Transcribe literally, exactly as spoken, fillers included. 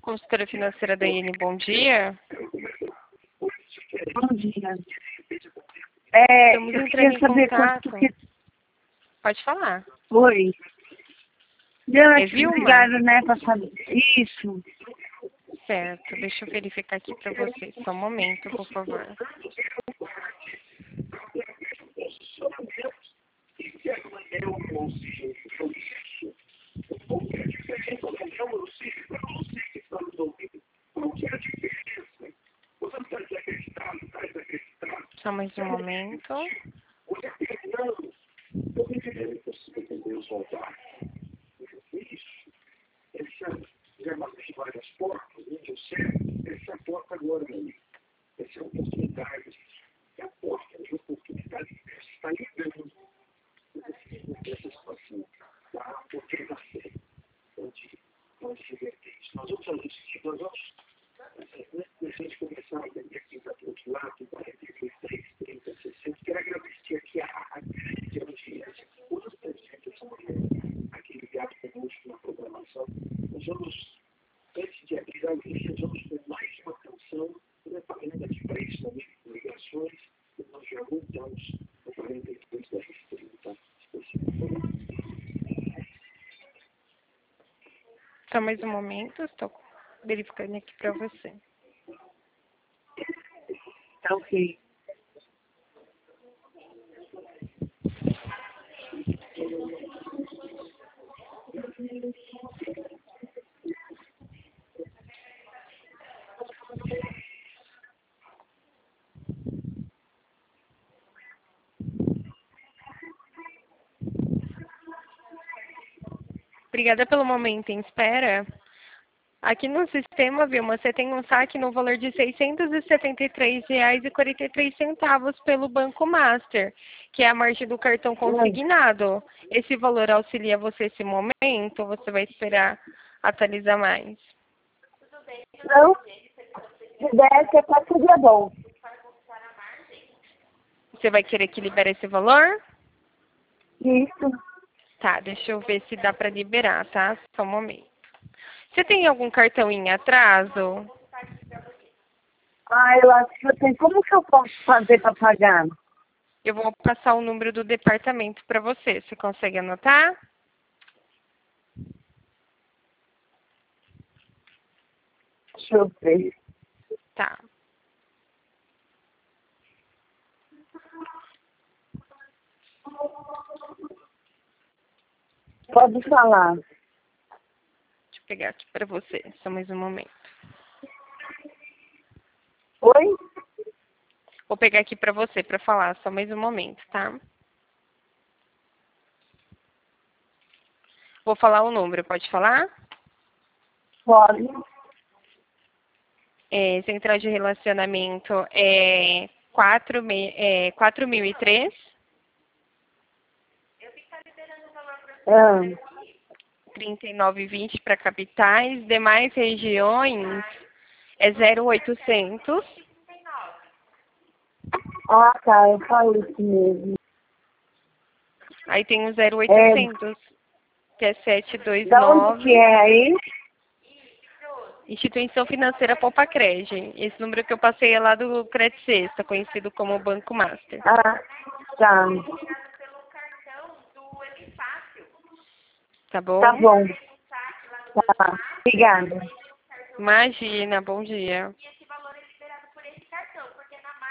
Consultora financeira Daiane, bom dia. Bom dia. É, Estamos eu entrando queria em saber contato. quanto que Pode falar. foi. Não, É é que Vilma? ligaram, né, pra saber. Isso. Certo, deixa eu verificar aqui para você. Só um momento, por favor. Só mais um momento. Só mais um momento, estou verificando aqui para você. Tá ok. Obrigada pelo momento em espera. Aqui no sistema, Vilma, você tem um saque no valor de seiscentos e setenta e três reais e quarenta e três centavos pelo Banco Master, que é a margem do cartão consignado. Esse valor auxilia você nesse momento ou você vai esperar atualizar mais? Não, se der, que tá tudo bom. Você vai querer que libere esse valor? Isso. Tá, deixa eu ver se dá para liberar, tá? Só um momento. Você tem algum cartão em atraso? Ah, eu acho que eu tenho. Como que eu posso fazer pra pagar? Eu vou passar o número do departamento para você. Você consegue anotar? Deixa eu ver. Tá. Pode falar. Deixa eu pegar aqui para você. Só mais um momento. Oi? Vou pegar aqui para você para falar. Só mais um momento, tá? Vou falar o número. Pode falar? Pode. É, central de relacionamento é quatro mil e três. Ah, trinta e nove vinte para capitais. Demais regiões é zero oitocentos. ah, tá. Eu falo isso mesmo. Aí tem o zero oitocentos, que é sete dois Da onde que nove. é aí? Instituição Financeira Poupa-Crege. Esse número que eu passei é lá do Credit Sexta, conhecido como Banco Master. Ah, tá. Tá bom? Tá bom. Tá. Obrigada. Imagina, bom dia.